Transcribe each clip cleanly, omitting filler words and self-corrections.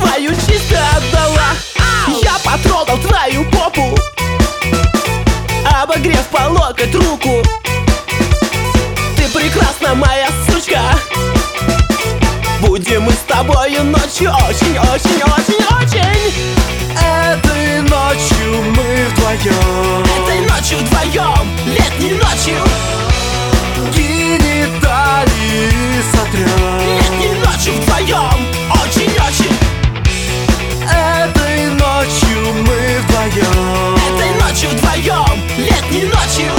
свою чисто отдала. Я потрогал твою попу, обогрев по локоть руку. Ты прекрасна, моя сучка. Будем мы с тобою ночью очень-очень-очень-очень. Этой ночью мы вдвоем, Этой ночью вдвоем, летней ночью, гениталии сотрем. летней ночью вдвоем, очень-очень. Этой ночью мы вдвоем, Этой ночью вдвоем, летней ночью,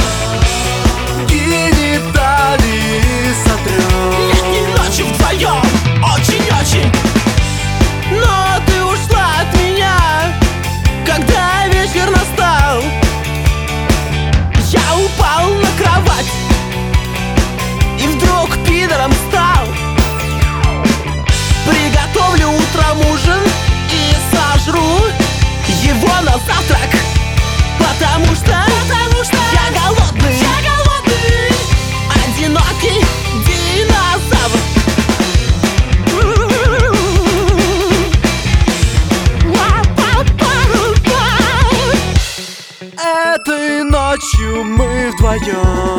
гениталии сотрем. летней ночью вдвоем, очень-очень. Но ты ушла от меня, когда вечер настал. Я упал на кровать и вдруг пидором стал. Приготовлю утром ужин и сожру его на завтрак, потому что я голодный, одинокий динозавр. Этой ночью мы вдвоем,